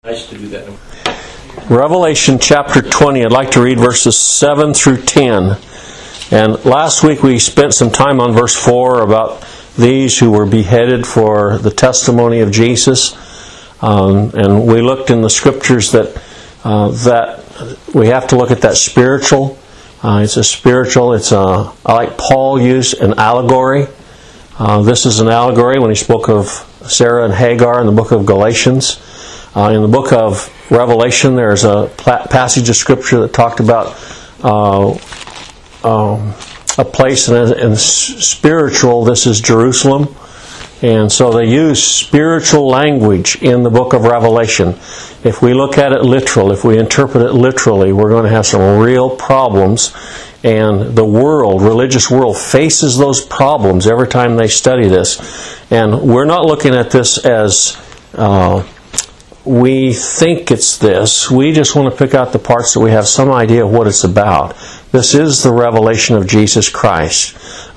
Nice to do that. Revelation chapter 20, I'd like to read verses 7 through 10. And last week we spent some time on verse 4 about these who were beheaded for the testimony of Jesus. And we looked in the scriptures that we have to look at that spiritual. It's a spiritual, like Paul used an allegory. This is an allegory when he spoke of Sarah and Hagar in the book of Galatians. In the book of Revelation, there's a passage of Scripture that talked about a place in spiritual. This is Jerusalem. And so they use spiritual language in the book of Revelation. If we look at it literal, if we interpret it literally, we're going to have some real problems. And the world, religious world, faces those problems every time they study this. And we're not looking at this as we think it's this. We just want to pick out the parts that we have some idea of what it's about. This is the revelation of Jesus Christ.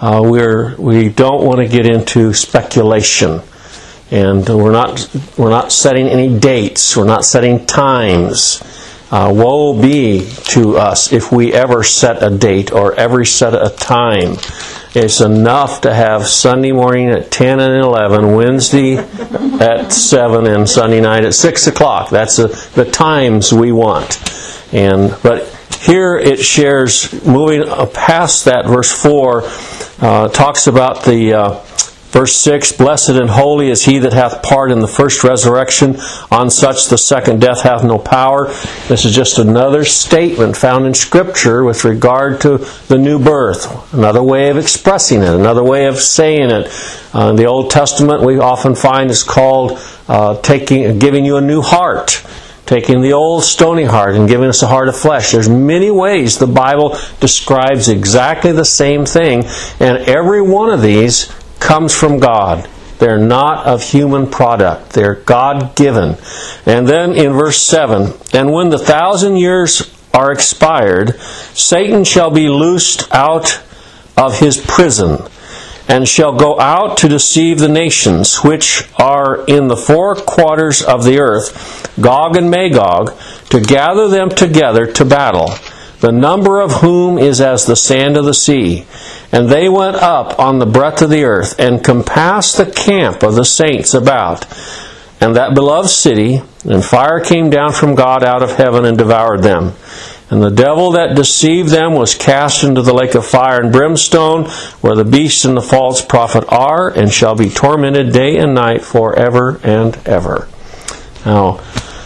We don't want to get into speculation, and we're not setting any dates. We're not setting times. Woe be to us if we ever set a date or ever set a time. It's enough to have Sunday morning at 10 and 11, Wednesday at 7, and Sunday night at 6 o'clock. That's the times we want. But here it shares, moving past that, verse 4, talks about the verse 6, blessed and holy is he that hath part in the first resurrection. On such the second death hath no power. This is just another statement found in Scripture with regard to the new birth. Another way of expressing it, another way of saying it. In the Old Testament we often find is called giving you a new heart. Taking the old stony heart and giving us a heart of flesh. There's many ways the Bible describes exactly the same thing, and every one of these comes from God. They're not of human product. They're God-given. And then in verse 7, and when the 1,000 years are expired, Satan shall be loosed out of his prison, and shall go out to deceive the nations which are in the four quarters of the earth, Gog and Magog, to gather them together to battle, the number of whom is as the sand of the sea. And they went up on the breadth of the earth, and compassed the camp of the saints about, and that beloved city, and fire came down from God out of heaven and devoured them. And the devil that deceived them was cast into the lake of fire and brimstone, where the beast and the false prophet are, and shall be tormented day and night forever and ever. Now,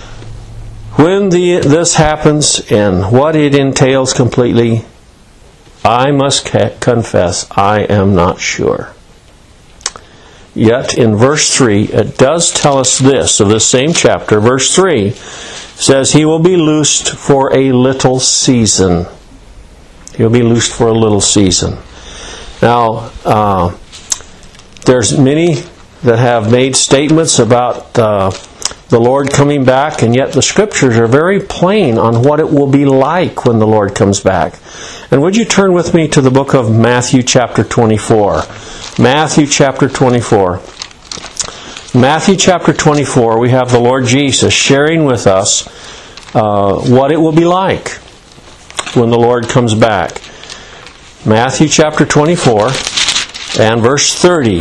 when this happens and what it entails completely, I must confess, I am not sure. Yet in verse 3, it does tell us this, of this same chapter. Verse 3 says, he will be loosed for a little season. He'll be loosed for a little season. Now, there's many that have made statements about the Lord coming back, and yet the Scriptures are very plain on what it will be like when the Lord comes back. And would you turn with me to the book of Matthew chapter 24. Matthew chapter 24. Matthew chapter 24, we have the Lord Jesus sharing with us what it will be like when the Lord comes back. Matthew chapter 24 and verse 30.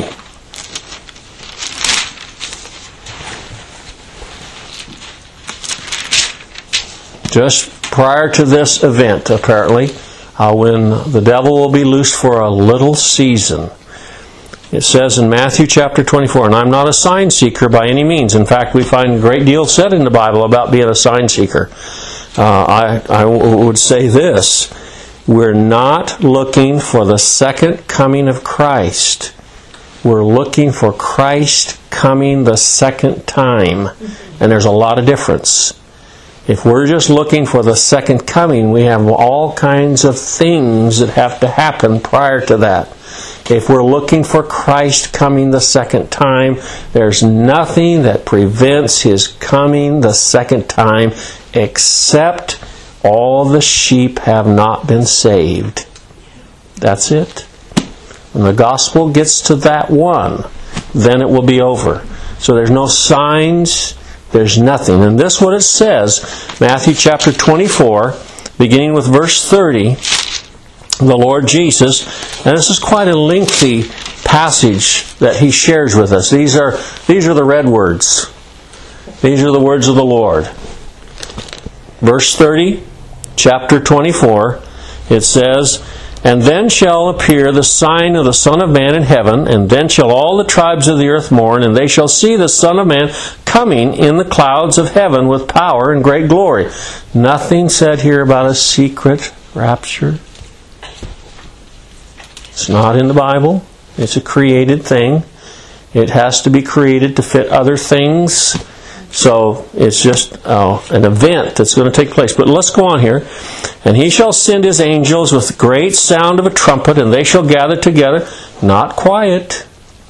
Just prior to this event, apparently, when the devil will be loosed for a little season. It says in Matthew chapter 24, and I'm not a sign seeker by any means. In fact, we find a great deal said in the Bible about being a sign seeker. I would say this, we're not looking for the second coming of Christ. We're looking for Christ coming the second time. And there's a lot of difference. If we're just looking for the second coming, we have all kinds of things that have to happen prior to that. If we're looking for Christ coming the second time, there's nothing that prevents His coming the second time except all the sheep have not been saved. That's it. When the gospel gets to that one, then it will be over. So there's no signs. There's nothing. And this is what it says, Matthew chapter 24, beginning with verse 30, the Lord Jesus, and this is quite a lengthy passage that He shares with us. These are the red words. These are the words of the Lord. Verse 30, chapter 24, it says, "And then shall appear the sign of the Son of Man in heaven, and then shall all the tribes of the earth mourn, and they shall see the Son of Man coming in the clouds of heaven with power and great glory." Nothing said here about a secret rapture. It's not in the Bible. It's a created thing. It has to be created to fit other things. So it's just an event that's going to take place. But let's go on here. "And He shall send His angels with the great sound of a trumpet, and they shall gather together," not quiet,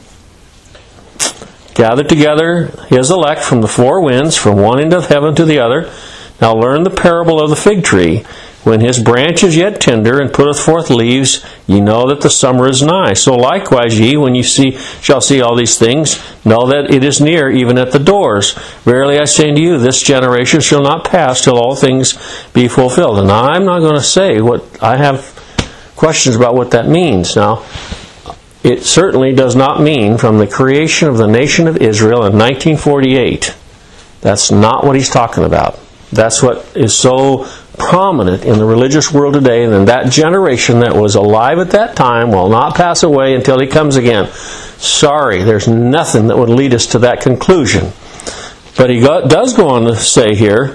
"gather together His elect from the four winds, from one end of heaven to the other. Now learn the parable of the fig tree. When his branch is yet tender, and putteth forth leaves, ye know that the summer is nigh. So likewise ye, when ye shall see all these things, know that it is near, even at the doors. Verily I say unto you, this generation shall not pass till all things be fulfilled." And I'm not going to say what I have questions about what that means. Now, it certainly does not mean from the creation of the nation of Israel in 1948. That's not what he's talking about. That's what is so prominent in the religious world today, and then that generation that was alive at that time will not pass away until He comes again. Sorry, there's nothing that would lead us to that conclusion. But he does go on to say here,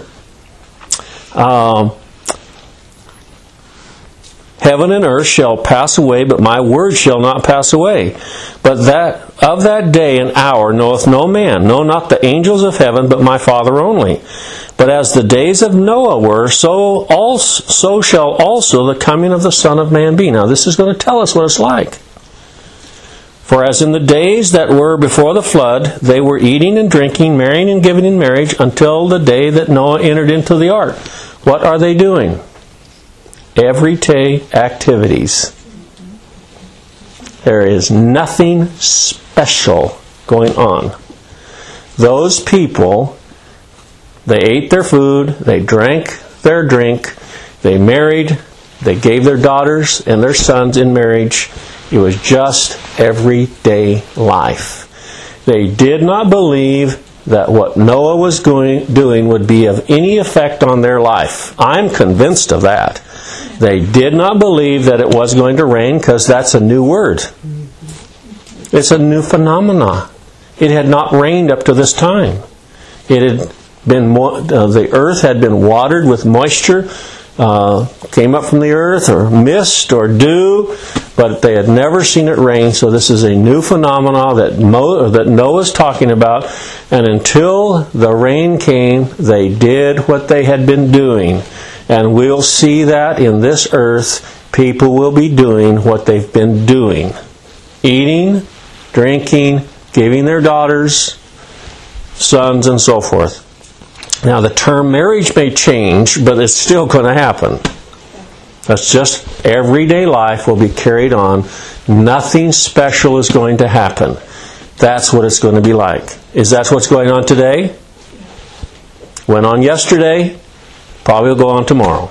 "Heaven and earth shall pass away, but my word shall not pass away. But that of that day and hour knoweth no man, no, not the angels of heaven, but my Father only. But as the days of Noah were, so shall also the coming of the Son of Man be." Now this is going to tell us what it's like. "For as in the days that were before the flood, they were eating and drinking, marrying and giving in marriage, until the day that Noah entered into the ark." What are they doing? Everyday activities. There is nothing special going on. Those people, they ate their food, they drank their drink, they married, they gave their daughters and their sons in marriage. It was just everyday life. They did not believe that what Noah was doing would be of any effect on their life. I'm convinced of that. They did not believe that it was going to rain, because that's a new word. It's a new phenomena. It had not rained up to this time. It had been the earth had been watered with moisture, came up from the earth, or mist or dew, but they had never seen it rain. So this is a new phenomena that Noah's talking about. And until the rain came, they did what they had been doing. And we'll see that in this earth, people will be doing what they've been doing. Eating, drinking, giving their daughters, sons, and so forth. Now the term marriage may change, but it's still going to happen. That's just everyday life will be carried on. Nothing special is going to happen. That's what it's going to be like. Is that what's going on today? Went on yesterday? Probably will go on tomorrow.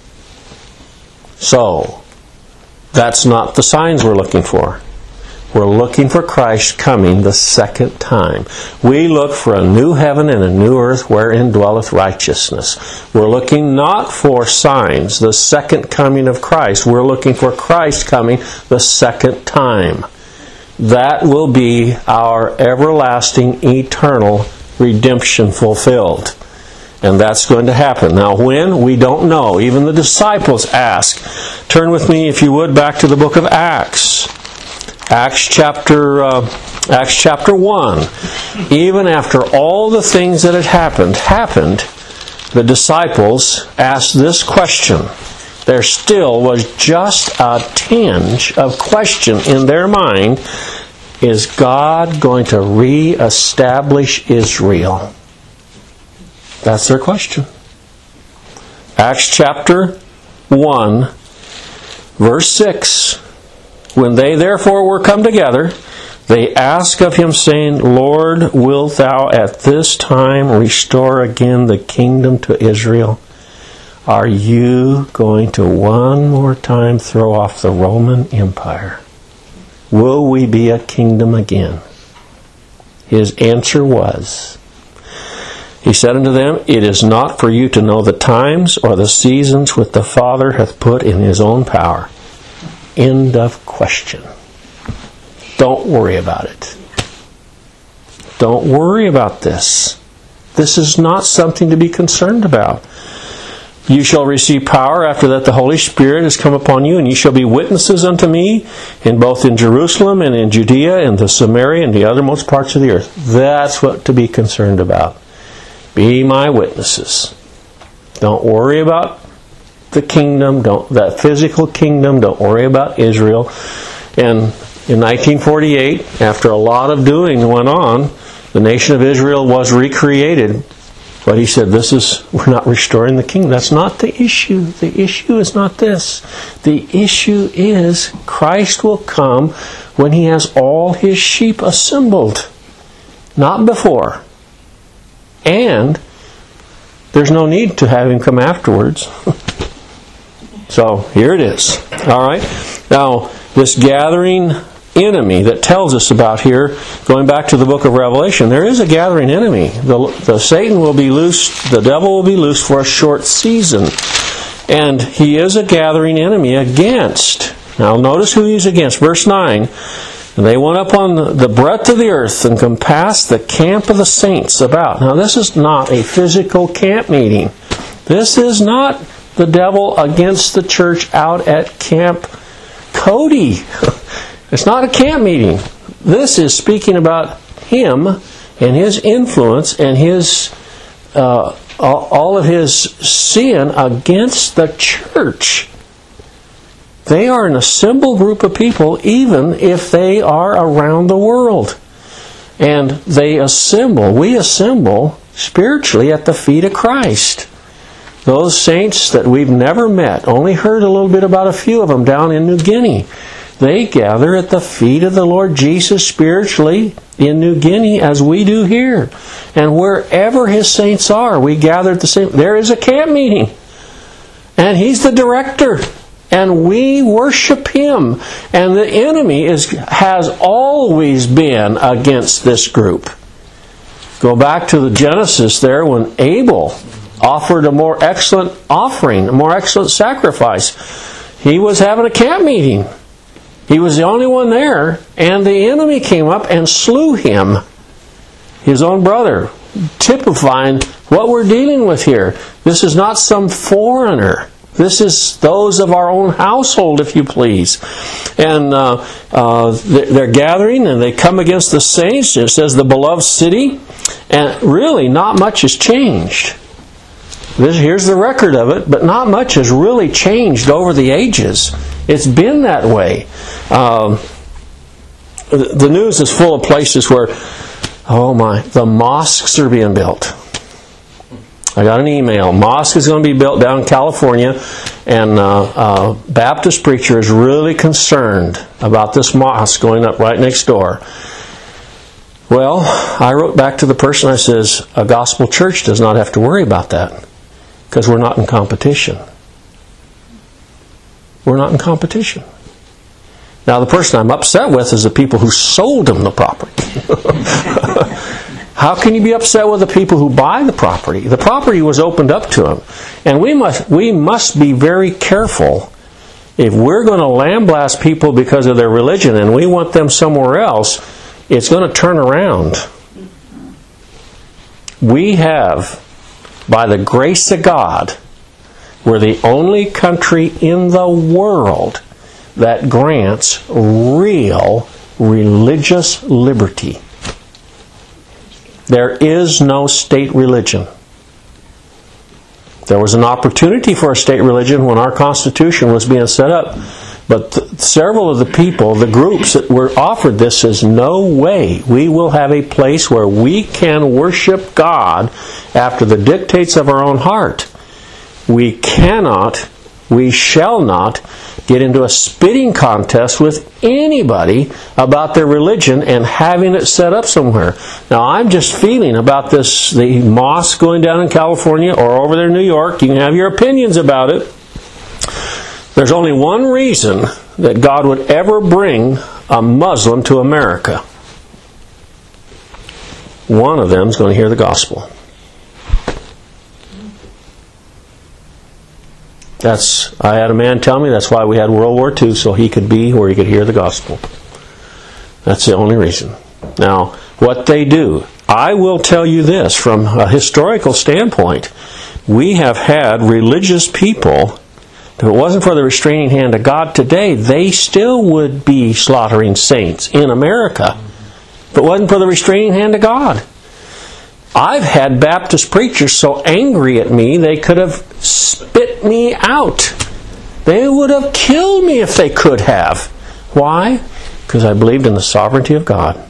So, that's not the signs we're looking for. We're looking for Christ coming the second time. We look for a new heaven and a new earth wherein dwelleth righteousness. We're looking not for signs, the second coming of Christ. We're looking for Christ coming the second time. That will be our everlasting, eternal redemption fulfilled. And that's going to happen. Now when? We don't know. Even the disciples ask. Turn with me, if you would, back to the book of Acts. Acts chapter 1. Even after all the things that had happened, the disciples asked this question. There still was just a tinge of question in their mind. Is God going to reestablish Israel? That's their question. Acts chapter 1, verse 6. When they therefore were come together, They ask of him, saying, Lord, wilt thou at this time restore again the kingdom to Israel? Are you going to one more time throw off the Roman Empire? Will we be a kingdom again? His answer was, he said unto them, It is not for you to know the times or the seasons which the Father hath put in his own power. End of question. Don't worry about it. Don't worry about this. This is not something to be concerned about. You shall receive power after that the Holy Spirit has come upon you, and you shall be witnesses unto me, both in Jerusalem and in Judea and the Samaria and the uttermost parts of the earth. That's what to be concerned about. Be my witnesses. Don't worry about the kingdom, that physical kingdom. Don't worry about Israel. And in 1948, after a lot of doing went on, the nation of Israel was recreated. But he said, we're not restoring the kingdom. That's not the issue. The issue is not this. The issue is Christ will come when he has all his sheep assembled. Not before. And there's no need to have him come afterwards. So here it is. All right. Now, this gathering enemy that tells us about here, going back to the book of Revelation, there is a gathering enemy. The Satan will be loosed, the devil will be loosed for a short season. And he is a gathering enemy against. Now notice who he's against. Verse 9. And they went up on the breadth of the earth and compassed the camp of the saints about. Now this is not a physical camp meeting. This is not the devil against the church out at Camp Cody. It's not a camp meeting. This is speaking about him and his influence and his all of his sin against the church. They are an assembled group of people, even if they are around the world. And they assemble, we assemble spiritually at the feet of Christ. Those saints that we've never met, only heard a little bit about a few of them down in New Guinea. They gather at the feet of the Lord Jesus spiritually in New Guinea as we do here. And wherever his saints are, we gather at the same. There is a camp meeting. And he's the director. And we worship him. And the enemy has always been against this group. Go back to the Genesis there when Abel offered a more excellent offering, a more excellent sacrifice. He was having a camp meeting. He was the only one there, and the enemy came up and slew him, his own brother, typifying what we're dealing with here. This is not some foreigner. This is those of our own household, if you please. And they're gathering, and they come against the saints. It says the beloved city, and really not much has changed. Here's the record of it, but not much has really changed over the ages. It's been that way. The news is full of places where, the mosques are being built. I got an email. Mosque is going to be built down in California, and a Baptist preacher is really concerned about this mosque going up right next door. Well, I wrote back to the person, I says, a gospel church does not have to worry about that, because we're not in competition. We're not in competition. Now, the person I'm upset with is the people who sold them the property. How can you be upset with the people who buy the property? The property was opened up to them. And we must be very careful. If we're going to lambaste people because of their religion and we want them somewhere else, it's going to turn around. We have, by the grace of God, we're the only country in the world that grants real religious liberty. There is no state religion. There was an opportunity for a state religion when our Constitution was being set up, but several of the people, the groups that were offered this, says, no way. We will have a place where we can worship God after the dictates of our own heart. We cannot We shall not get into a spitting contest with anybody about their religion and having it set up somewhere. Now, I'm just feeling about this, the mosque going down in California or over there in New York. You can have your opinions about it. There's only one reason that God would ever bring a Muslim to America. One of them is going to hear the gospel. I had a man tell me that's why we had World War II, so he could be where he could hear the gospel. That's the only reason. Now, what they do, I will tell you this, from a historical standpoint, we have had religious people, if it wasn't for the restraining hand of God today, they still would be slaughtering saints in America. If it wasn't for the restraining hand of God. I've had Baptist preachers so angry at me, they could have spit me out. They would have killed me if they could have. Why? Because I believed in the sovereignty of God.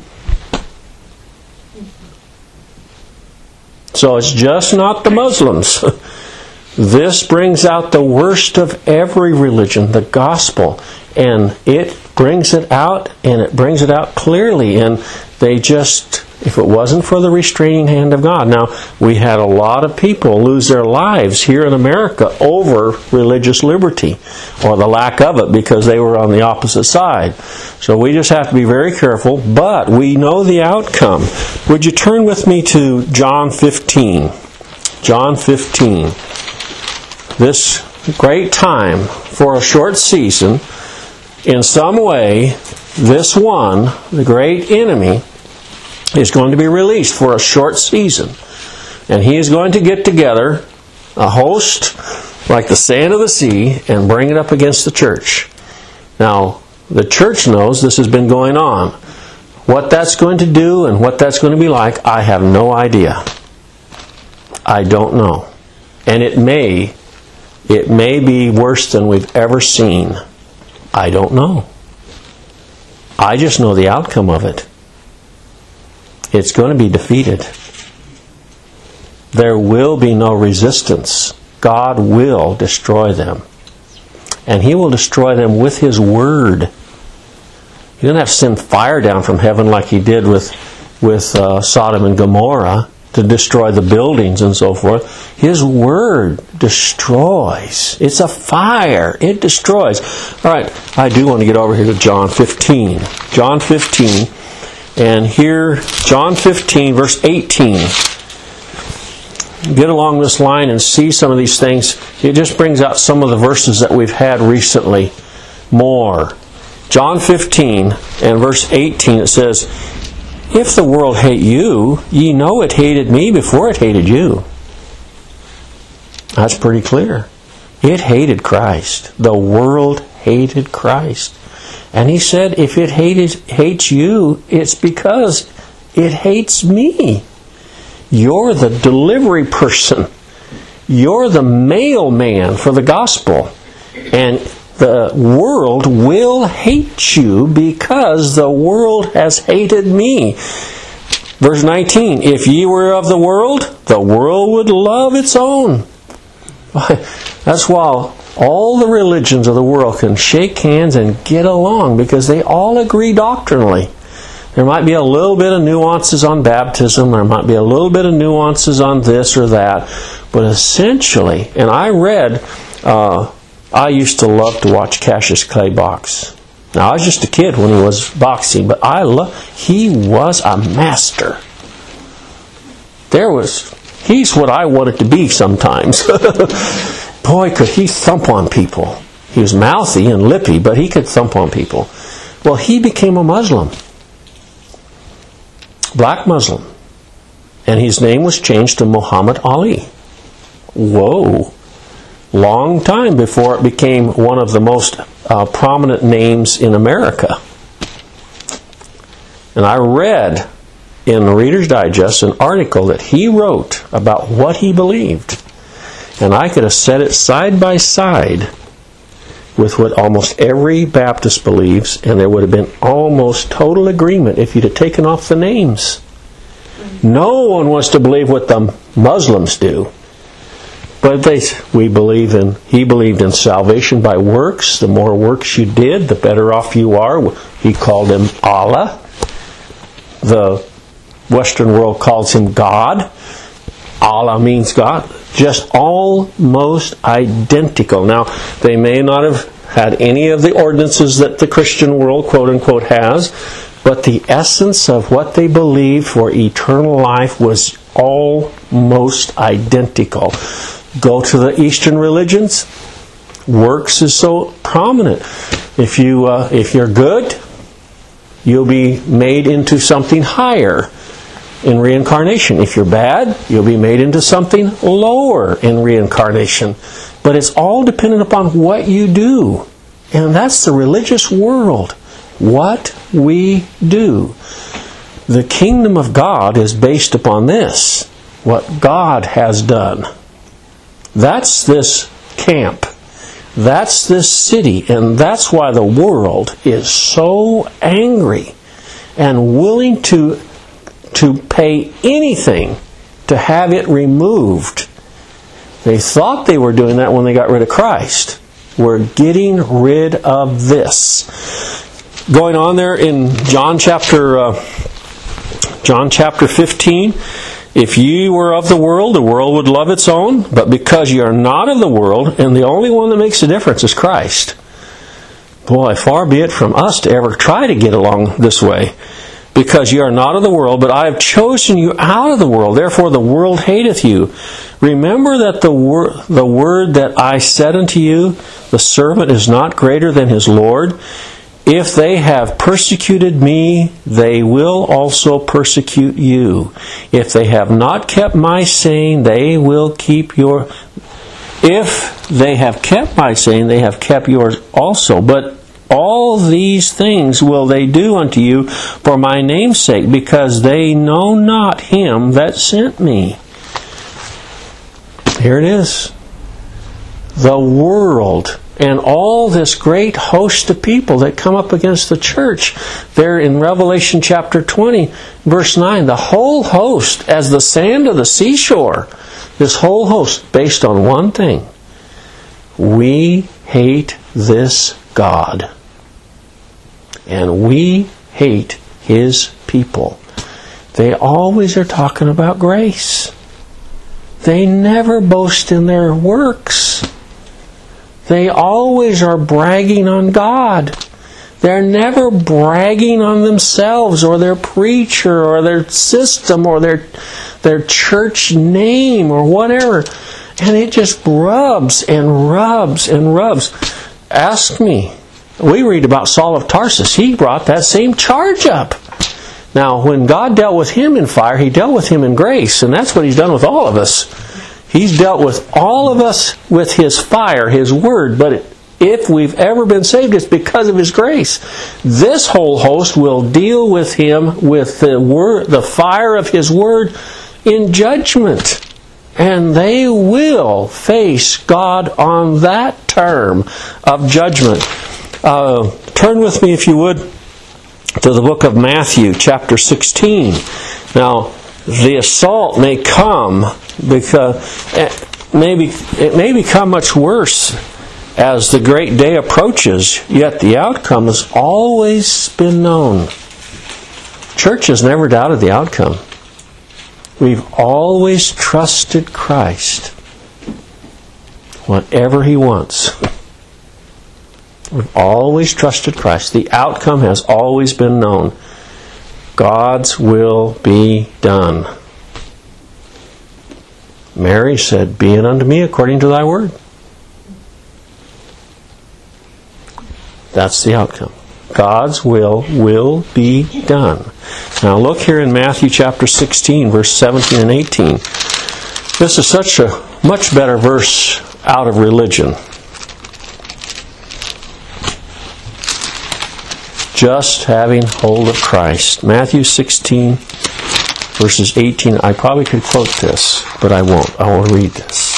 So it's just not the Muslims. This brings out the worst of every religion, the gospel. And it brings it out, and it brings it out clearly. And they just, if it wasn't for the restraining hand of God. Now, we had a lot of people lose their lives here in America over religious liberty, or the lack of it, because they were on the opposite side. So we just have to be very careful, but we know the outcome. Would you turn with me to John 15? John 15. This great time for a short season, in some way, this one, the great enemy, is going to be released for a short season. And he is going to get together a host like the sand of the sea and bring it up against the church. Now, the church knows this has been going on. What that's going to do and what that's going to be like, I have no idea. I don't know. And it may be worse than we've ever seen. I don't know. I just know the outcome of it. It's going to be defeated. There will be no resistance. God will destroy them. And He will destroy them with His Word. He doesn't have to send fire down from heaven like He did with Sodom and Gomorrah to destroy the buildings and so forth. His Word destroys. It's a fire. It destroys. All right, I do want to get over here to John 15. John 15. And here, John 15, verse 18. Get along this line and see some of these things. It just brings out some of the verses that we've had recently more. John 15 and verse 18, it says, "If the world hate you, ye know it hated me before it hated you." That's pretty clear. It hated Christ. The world hated Christ. And He said, if it hates you, it's because it hates me. You're the delivery person. You're the mailman for the gospel. And the world will hate you because the world has hated me. Verse 19, if ye were of the world would love its own. That's why all the religions of the world can shake hands and get along, because they all agree doctrinally. There might be a little bit of nuances on baptism, there might be a little bit of nuances on this or that, but essentially, and I read, I used to love to watch Cassius Clay box. Now, I was just a kid when he was boxing, but he was a master. He's what I wanted to be sometimes. Boy, could he thump on people. He was mouthy and lippy, but he could thump on people. Well, he became a Muslim. Black Muslim. And his name was changed to Muhammad Ali. Whoa. Long time before it became one of the most prominent names in America. And I read in Reader's Digest an article that he wrote about what he believed. And I could have set it side by side with what almost every Baptist believes, and there would have been almost total agreement if you'd have taken off the names. No one wants to believe what the Muslims do. But he believed in salvation by works. The more works you did, the better off you are. He called him Allah. The Western world calls him God. Allah means God. Just almost identical. Now, they may not have had any of the ordinances that the Christian world, quote unquote, has, but the essence of what they believed for eternal life was almost identical. Go to the Eastern religions, works is so prominent. If you're good, you'll be made into something higher in reincarnation. If you're bad, you'll be made into something lower in reincarnation. But it's all dependent upon what you do. And that's the religious world. What we do. The kingdom of God is based upon this. What God has done. That's this camp. That's this city. And that's why the world is so angry and willing to pay anything to have it removed. They thought they were doing that when they got rid of Christ. We're getting rid of this. Going on there in John chapter 15, if you were of the world would love its own, but because you are not of the world, and the only one that makes a difference is Christ. Boy, far be it from us to ever try to get along this way. Because you are not of the world, but I have chosen you out of the world, therefore the world hateth you. Remember that the word that I said unto you, the servant is not greater than his Lord. If they have persecuted me, they will also persecute you. If they have not kept my saying, they will keep your... If they have kept my saying, they have kept yours also. But all these things will they do unto you for my name's sake, because they know not him that sent me. Here it is. The world and all this great host of people that come up against the church. There in Revelation chapter 20, verse 9, the whole host as the sand of the seashore. This whole host based on one thing. We hate this God. And we hate His people. They always are talking about grace. They never boast in their works. They always are bragging on God. They're never bragging on themselves or their preacher or their system or their church name or whatever. And it just rubs and rubs and rubs. Ask me. We read about Saul of Tarsus. He brought that same charge up. Now, when God dealt with him in fire, He dealt with him in grace. And that's what He's done with all of us. He's dealt with all of us with His fire, His Word. But if we've ever been saved, it's because of His grace. This whole host will deal with him with the fire of His Word in judgment. And they will face God on that term of judgment. Turn with me, if you would, to the book of Matthew, chapter 16. Now, the assault may come because it may become much worse as the great day approaches, yet the outcome has always been known. Church has never doubted the outcome. We've always trusted Christ. Whatever He wants. We've always trusted Christ. The outcome has always been known. God's will be done. Mary said, "Be it unto me according to thy word." That's the outcome. God's will be done. Now look here in Matthew chapter 16, verse 17 and 18. This is such a much better verse out of religion. Just having hold of Christ. Matthew 16, verses 18. I probably could quote this, but I won't. I will read this.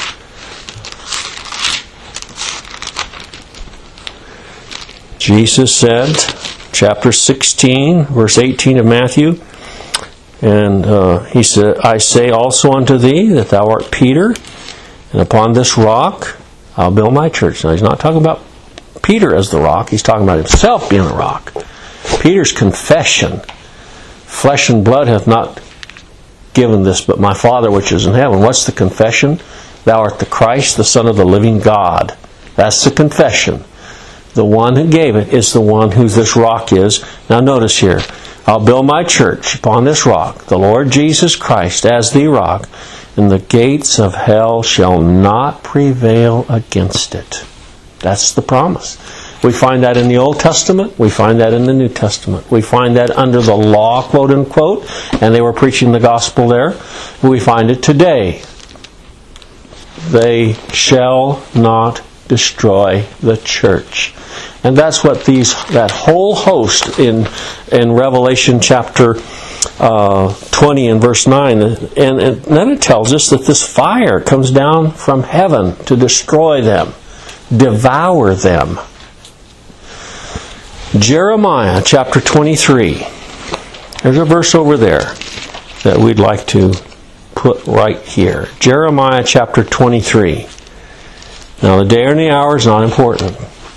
Jesus said, chapter 16, verse 18 of Matthew, and He said, "I say also unto thee that thou art Peter, And upon this rock, I'll build my church. Now, he's not talking about Peter as the rock. He's talking about himself being the rock. Peter's confession, flesh and blood hath not given this, but my Father which is in heaven. What's the confession? Thou art the Christ, the Son of the living God. That's the confession. The one who gave it is the one who this rock is. Now notice here, I'll build my church upon this rock, the Lord Jesus Christ as the rock, and the gates of hell shall not prevail against it. That's the promise. We find that in the Old Testament. We find that in the New Testament. We find that under the law, quote unquote, and they were preaching the gospel there. We find it today. They shall not destroy the church. And that's what that whole host in Revelation chapter 20 and verse 9, and then it tells us that this fire comes down from heaven to destroy them, devour them. Jeremiah chapter 23. There's a verse over there that we'd like to put right here. Jeremiah chapter 23. Now the day and the hour is not important.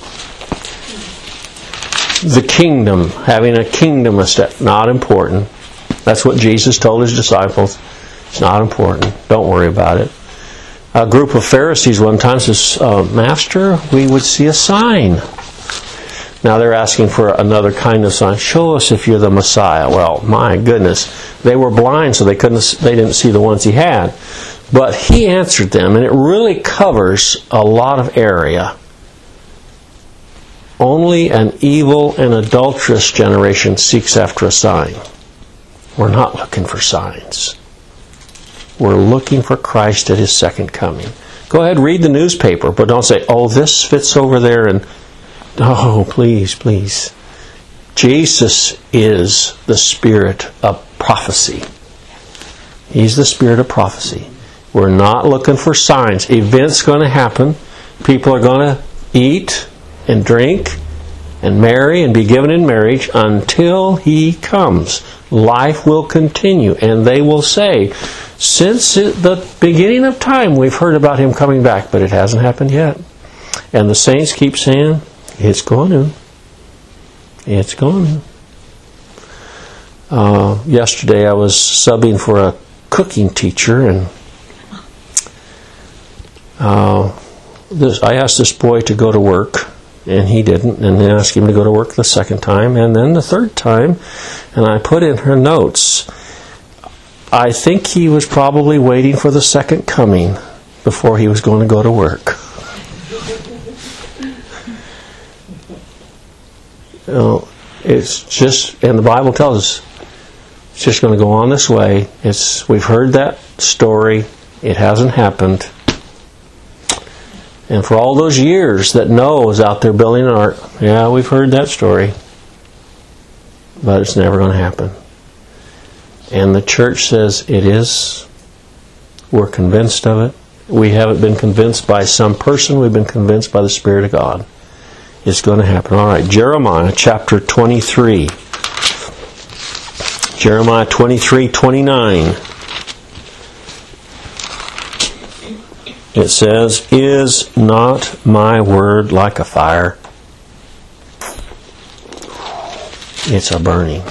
The kingdom, having a kingdom established, not important. That's what Jesus told his disciples. It's not important. Don't worry about it. A group of Pharisees one time says, Master, we would see a sign. Now they're asking for another kind of sign. Show us if you're the Messiah. Well, my goodness. They were blind, so they didn't see the ones he had. But he answered them, and it really covers a lot of area. Only an evil and adulterous generation seeks after a sign. We're not looking for signs. We're looking for Christ at his second coming. Go ahead, read the newspaper, but don't say, oh, this fits over there, and oh, please, please. Jesus is the spirit of prophecy. He's the spirit of prophecy. We're not looking for signs. Events going to happen. People are going to eat and drink and marry and be given in marriage until he comes. Life will continue, and they will say, since the beginning of time we've heard about him coming back, but it hasn't happened yet. And the saints keep saying, it's going to. It's going to. Yesterday I was subbing for a cooking teacher, and I asked this boy to go to work, and he didn't, and then asked him to go to work the second time, and then the third time, and I put in her notes, I think he was probably waiting for the second coming before he was going to go to work. It's just, and the Bible tells us, it's just going to go on this way. We've heard that story. It hasn't happened. And for all those years that Noah was out there building an ark, yeah, we've heard that story. But it's never going to happen. And the church says it is. We're convinced of it. We haven't been convinced by some person. We've been convinced by the Spirit of God. It's going to happen. All right, Jeremiah chapter 23. Jeremiah 23:29. It says, is not my word like a fire? It's a burning.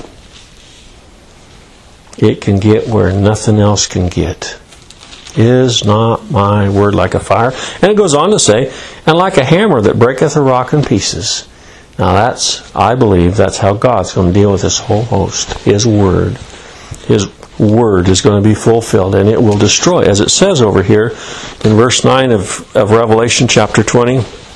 It can get where nothing else can get. Is not my word like a fire? And it goes on to say, and like a hammer that breaketh a rock in pieces. Now I believe that's how God's going to deal with this whole host. His word. His word is going to be fulfilled, and it will destroy. As it says over here in verse 9 of Revelation chapter 20,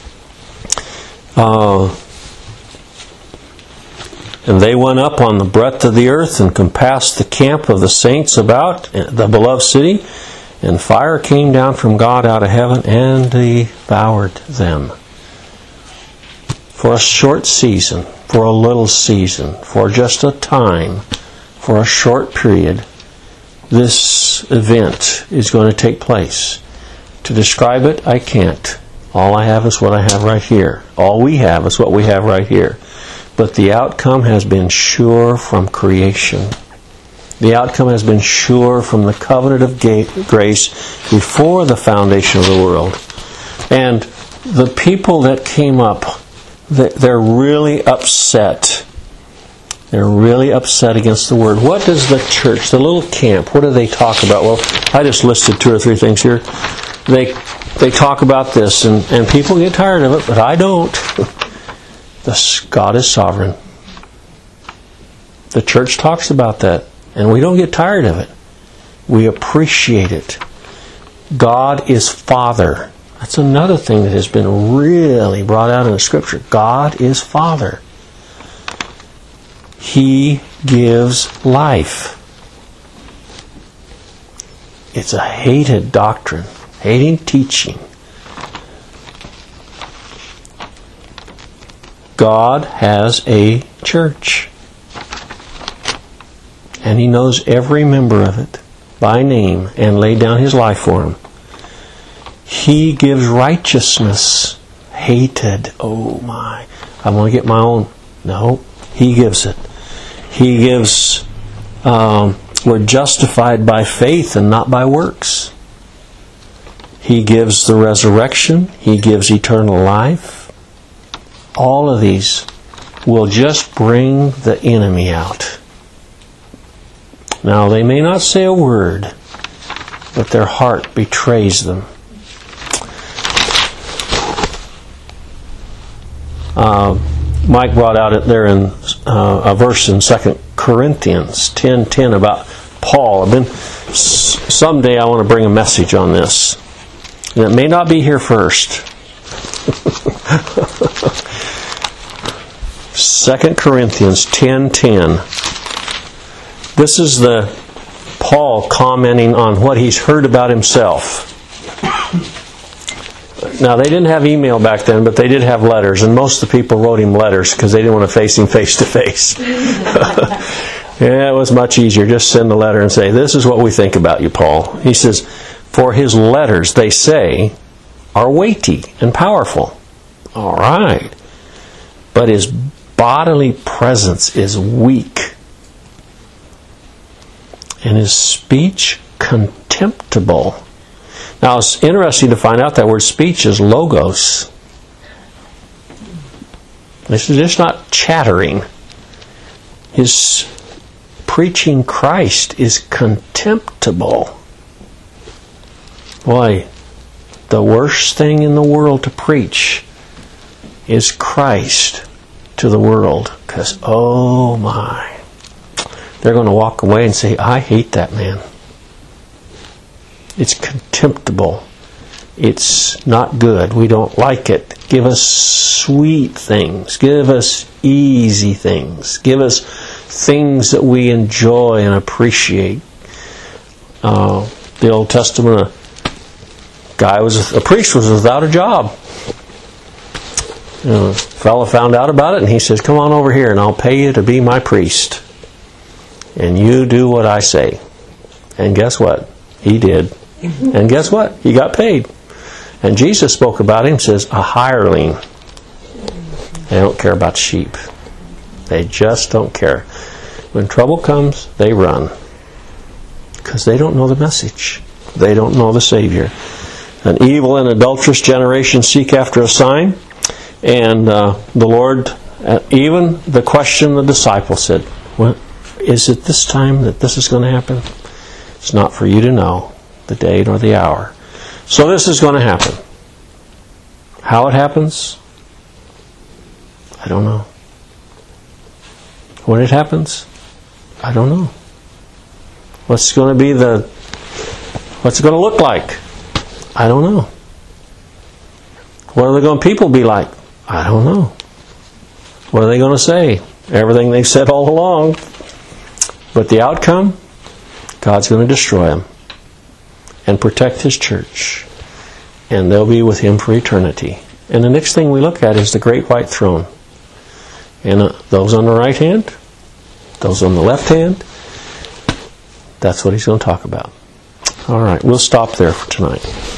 and they went up on the breadth of the earth and compassed the camp of the saints about the beloved city, and fire came down from God out of heaven and devoured them. For a short season, for a little season, for just a time, for a short period, this event is going to take place. To describe it, I can't. All I have is what I have right here. All we have is what we have right here. But the outcome has been sure from creation. The outcome has been sure from the covenant of grace before the foundation of the world. And the people that came up, they're really upset. They're really upset against the Word. What does the church, the little camp, what do they talk about? Well, I just listed 2 or 3 things here. They talk about this, and people get tired of it, but I don't. God is sovereign. The church talks about that, and we don't get tired of it. We appreciate it. God is Father. That's another thing that has been really brought out in the Scripture. God is Father. He gives life. It's a hated doctrine, hating teaching. God has a church. And He knows every member of it by name and laid down His life for them. He gives righteousness. Hated. Oh my. I want to get my own. No. He gives it. He gives, we're justified by faith and not by works. He gives the resurrection. He gives eternal life. All of these will just bring the enemy out. Now, they may not say a word, but their heart betrays them. Mike brought out it there in a verse in 2 Corinthians 10:10 about Paul. Someday I want to bring a message on this. And it may not be here first. 2 Corinthians 10:10. This is the Paul commenting on what he's heard about himself. Now, they didn't have email back then, but they did have letters, and most of the people wrote him letters because they didn't want to face him face to face. Yeah, it was much easier. Just send a letter and say, "This is what we think about you, Paul." He says, "For his letters, they say, are weighty and powerful." All right. But his bodily presence is weak, and his speech contemptible. Now, it's interesting to find out that word speech is logos. This is just not chattering. His preaching Christ is contemptible. Boy, the worst thing in the world to preach is Christ to the world. Because, oh my, they're going to walk away and say, "I hate that man." It's contemptible. It's not good. We don't like it. Give us sweet things. Give us easy things. Give us things that we enjoy and appreciate. The Old Testament, a priest was without a job. A fellow found out about it, and he says, "Come on over here and I'll pay you to be my priest. And you do what I say." And guess what? He did. And guess what? He got paid. And Jesus spoke about him, says, "A hireling." They don't care about sheep. They just don't care. When trouble comes, they run. Because they don't know the message. They don't know the Savior. An evil and adulterous generation seek after a sign. And the Lord, even the question the disciples said, "Well, is it this time that this is going to happen?" It's not for you to know the day nor the hour. So this is going to happen. How it happens, I don't know. When it happens, I don't know. What's it going to look like? I don't know. What are the people be like? I don't know. What are they going to say? Everything they've said all along. But the outcome, God's going to destroy them and protect His church. And they'll be with Him for eternity. And the next thing we look at is the great white throne. And those on the right hand, those on the left hand, that's what He's going to talk about. All right, we'll stop there for tonight.